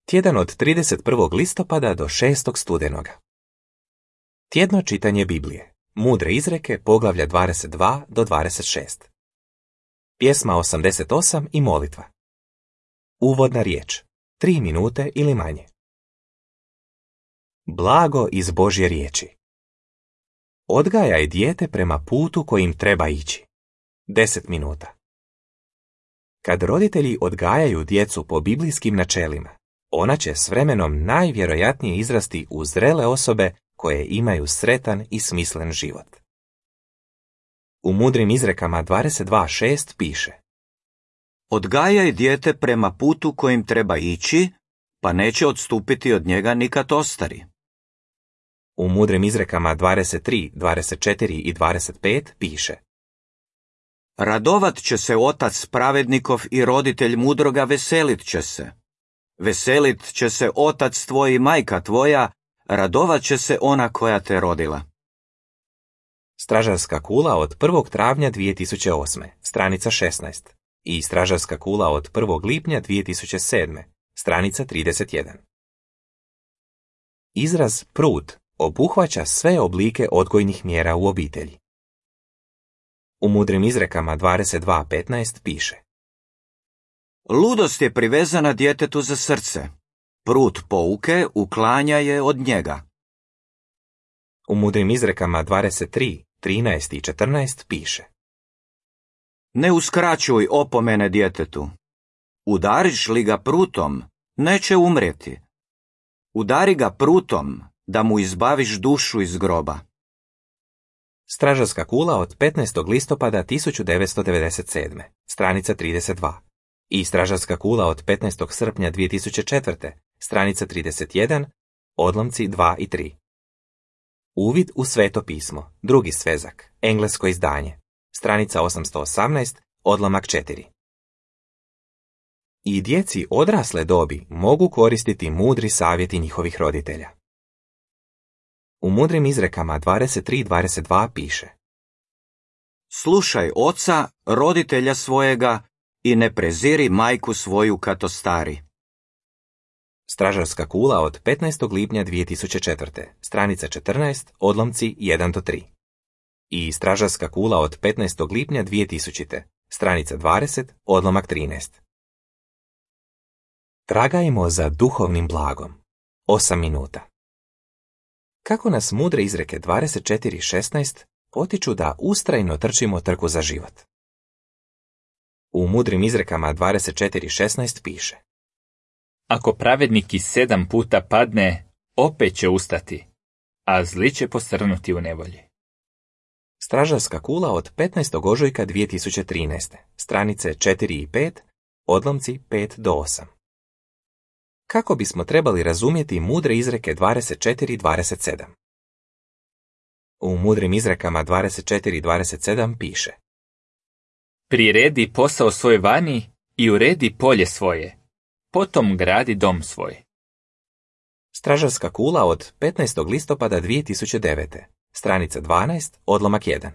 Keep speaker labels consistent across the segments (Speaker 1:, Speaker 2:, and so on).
Speaker 1: Tjedan od 31. listopada do 6. studenoga. Tjedno čitanje Biblije. Mudre izreke, poglavlja 22 do 26. Pjesma 88 i molitva. Uvodna riječ. 3 minute ili manje. Blago iz Božje riječi. Odgajaj dijete prema putu kojim treba ići. 10 minuta. Kad roditelji odgajaju djecu po biblijskim načelima, ona će s vremenom najvjerojatnije izrasti u zrele osobe koje imaju sretan i smislen život. U mudrim izrekama 22.6 piše:
Speaker 2: Odgajaj dijete prema putu kojim treba ići, pa neće odstupiti od njega nikad ostari.
Speaker 1: U mudrim izrekama 23, 24 i 25 piše:
Speaker 2: Radovat će se otac pravednikov i roditelj mudroga veselit će se. Veselit će se otac tvoj i majka tvoja, radovat će se ona koja te rodila.
Speaker 1: Stražarska kula od 1. travnja 2008. stranica 16 i Stražarska kula od 1. lipnja 2007. stranica 31. Izraz prut obuhvaća sve oblike odgojnih mjera u obitelji. U mudrim izrekama 22.15 piše:
Speaker 2: Ludost je privezana djetetu za srce. Prut pouke uklanja je od njega.
Speaker 1: U mudrim izrekama 23, 13 i 14 piše:
Speaker 2: Ne uskraćuj opomene djetetu. Udariš li ga prutom, neće umrijeti. Udari ga prutom, da mu izbaviš dušu iz groba.
Speaker 1: Stražarska kula od 15. listopada 1997. stranica 32 i Stražarska kula od 15. srpnja 2004. stranica 31, odlomci 2 i 3. Uvid u Sveto pismo, drugi svezak, englesko izdanje, stranica 818, odlomak 4. I djeci odrasle dobi mogu koristiti mudri savjeti njihovih roditelja. U mudrim izrekama 23.22 piše:
Speaker 2: Slušaj oca, roditelja svojega, i ne preziri majku svoju kad ostari.
Speaker 1: Stražarska kula od 15. lipnja 2004. stranica 14, odlomci 1 do 3. I Stražarska kula od 15. lipnja 2000. stranica 20, odlomak 13. Tragajmo za duhovnim blagom. 8 minuta. Kako nas mudre izreke 24.16 potiču da ustrajno trčimo trku za život. U mudrim izrekama 24.16 piše:
Speaker 3: Ako pravednik i 7 puta padne, opet će ustati, a zli će posrnuti u nevolji.
Speaker 1: Stražarska kula od 15. ožujka 2013. stranice 4 i 5, odlomci 5 do 8. Kako bismo trebali razumjeti mudre izreke 24.27? U mudrim izrekama 24.27 piše:
Speaker 3: Priredi posao svoj vani i uredi polje svoje, potom gradi dom svoj.
Speaker 1: Stražarska kula od 15. listopada 2009. stranica 12, odlomak 1.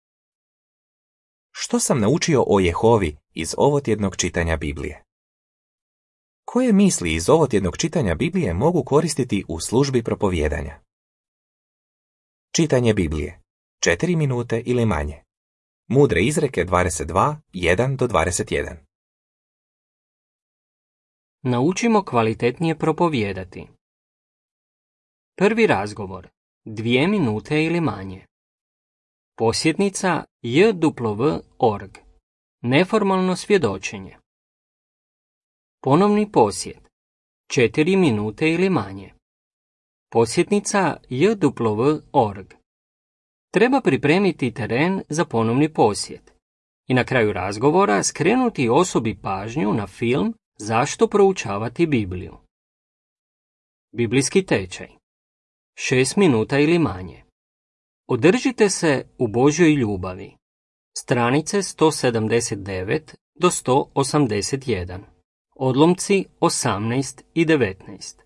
Speaker 1: Što sam naučio o Jehovi iz ovotjednog čitanja Biblije? Koje misli iz ovotjednog čitanja Biblije mogu koristiti u službi propovijedanja? Čitanje Biblije. 4 minute ili manje. Mudre izreke 22, 1 do 21.
Speaker 4: Naučimo kvalitetnije propovijedati. Prvi razgovor. 2 minute ili manje. Posjetnica jw.org. Neformalno svjedočenje. Ponovni posjet. 4 minute ili manje. Posjetnica jw.org. Treba pripremiti teren za ponovni posjet. I na kraju razgovora skrenuti osobi pažnju na film Zašto proučavati Bibliju. Biblijski tečaj. 6 minuta ili manje. Održite se u Božjoj ljubavi. Stranice 179 do 181. Odlomci 18 i 19.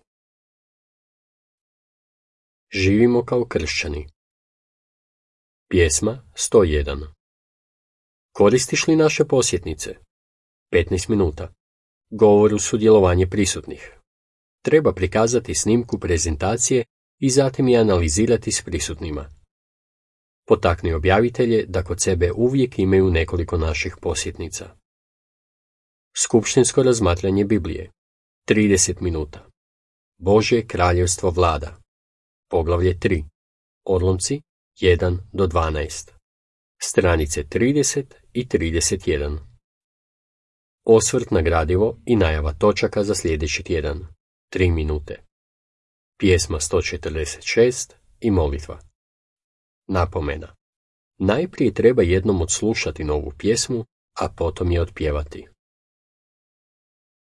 Speaker 5: Živimo kao kršćani. Pjesma 101. Koristiš li naše posjetnice? 15 minuta. Govor uz sudjelovanje prisutnih. Treba prikazati snimku prezentacije i zatim je analizirati s prisutnima. Potakni objavitelje da kod sebe uvijek imaju nekoliko naših posjetnica. Skupštinsko razmatranje Biblije. 30 minuta. Božje kraljevstvo vlada. Poglavlje 3. Odlomci 1 do 12. Stranice 30 i 31. Osvrt na gradivo i najava točaka za sljedeći tjedan. 3 minute. Pjesma 146 i molitva. Napomena. Najprije treba jednom odslušati novu pjesmu, a potom je otpjevati.